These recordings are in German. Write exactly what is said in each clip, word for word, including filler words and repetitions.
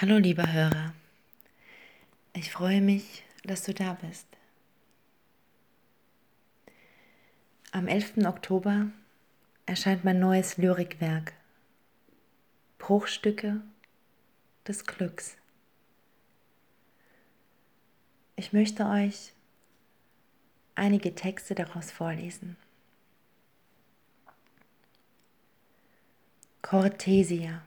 Hallo lieber Hörer, ich freue mich, dass du da bist. Am elften Oktober erscheint mein neues Lyrikwerk, Bruchstücke des Glücks. Ich möchte euch einige Texte daraus vorlesen. Cortesia.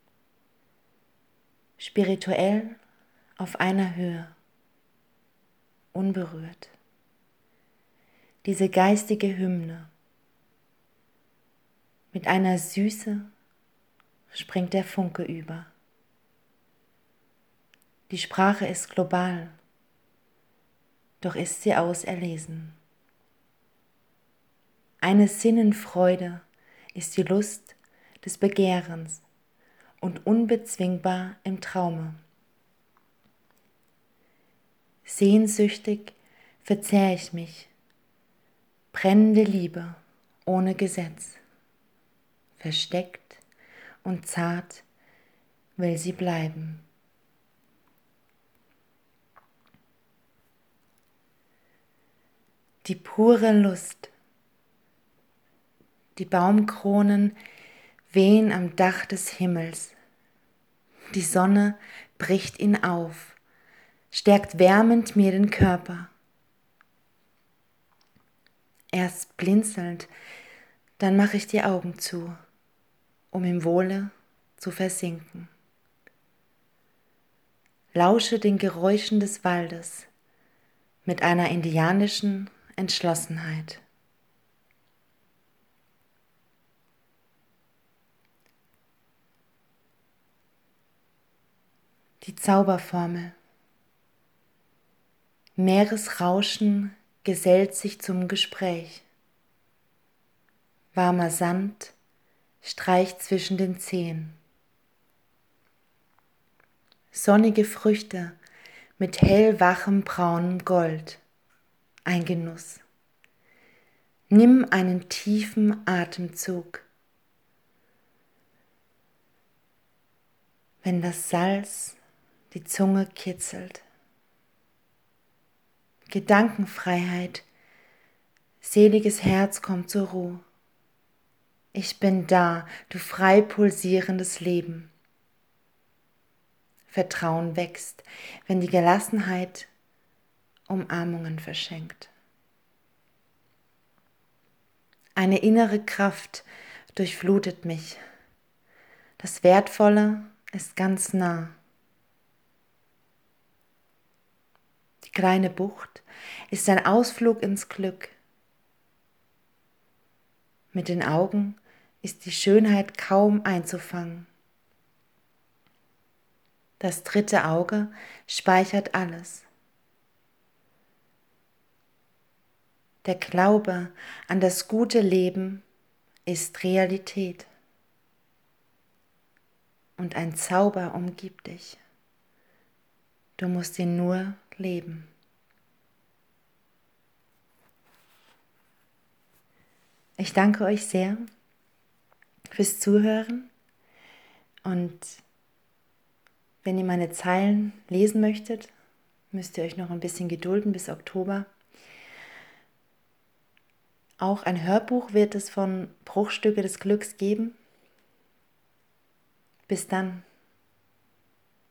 Spirituell auf einer Höhe, unberührt. Diese geistige Hymne. Mit einer Süße springt der Funke über. Die Sprache ist global, doch ist sie auserlesen. Eine Sinnenfreude ist die Lust des Begehrens und unbezwingbar im Traume. Sehnsüchtig verzehr ich mich, brennende Liebe ohne Gesetz, versteckt und zart will sie bleiben. Die pure Lust, die Baumkronen wehen am Dach des Himmels, die Sonne bricht ihn auf, stärkt wärmend mir den Körper. Erst blinzelnd, dann mache ich die Augen zu, um im Wohle zu versinken. Lausche den Geräuschen des Waldes mit einer indianischen Entschlossenheit. Die Zauberformel. Meeresrauschen gesellt sich zum Gespräch. Warmer Sand streicht zwischen den Zehen. Sonnige Früchte mit hellwachem braunem Gold. Ein Genuss. Nimm einen tiefen Atemzug. Wenn das Salz die Zunge kitzelt. Gedankenfreiheit, seliges Herz kommt zur Ruhe. Ich bin da, du frei pulsierendes Leben. Vertrauen wächst, wenn die Gelassenheit Umarmungen verschenkt. Eine innere Kraft durchflutet mich. Das Wertvolle ist ganz nah. Die kleine Bucht ist ein Ausflug ins Glück. Mit den Augen ist die Schönheit kaum einzufangen. Das dritte Auge speichert alles. Der Glaube an das gute Leben ist Realität. Und ein Zauber umgibt dich. Du musst ihn nur leben. Ich danke euch sehr fürs Zuhören und wenn ihr meine Zeilen lesen möchtet, müsst ihr euch noch ein bisschen gedulden bis Oktober. Auch ein Hörbuch wird es von Bruchstücke des Glücks geben. Bis dann.